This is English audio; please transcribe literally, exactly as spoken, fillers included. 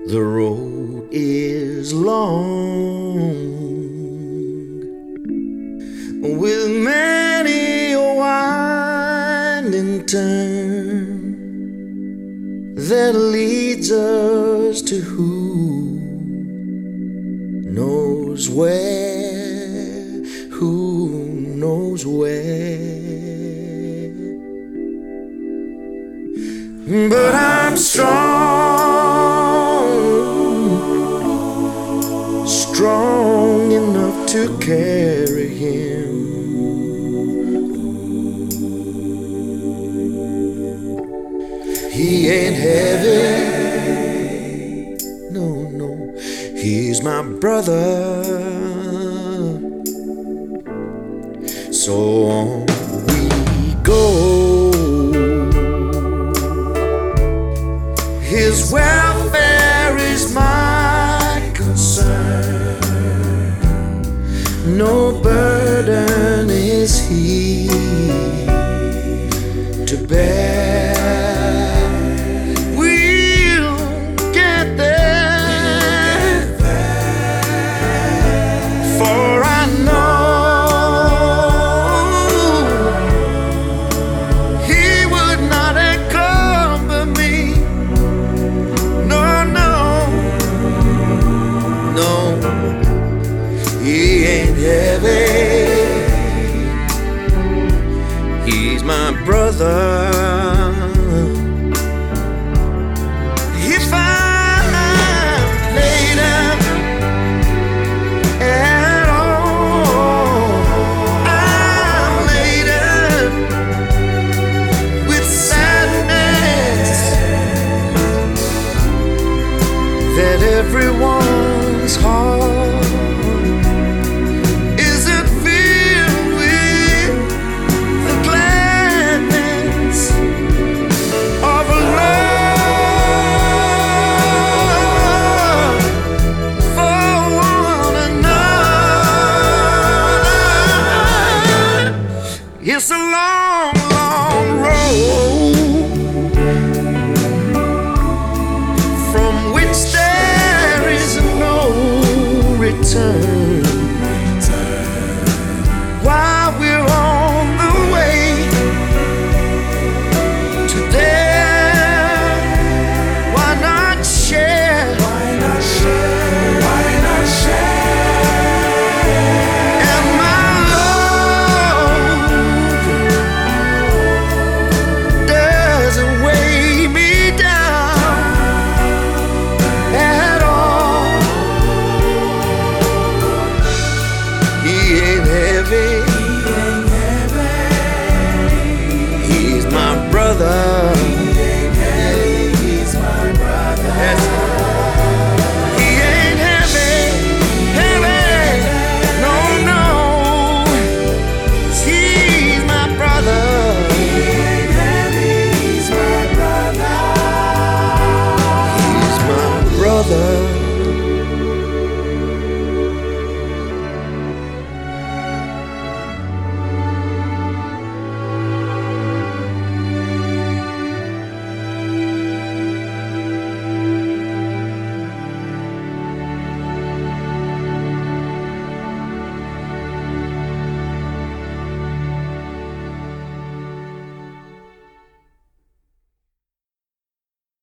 The road is long, with many a winding turn that leads us to who knows where, who knows where. But I'm strong, strong enough to carry him. He ain't heavy, no, no, he's my brother. So on we go. His welfare is my concern. No burden is he to bear. We'll get there, for I know he would not encumber me. He ain't heavy, he's my brother. If I'm later at all, I'm later with sadness that everyone's heart it's a long, long road from which there is no return. While we're on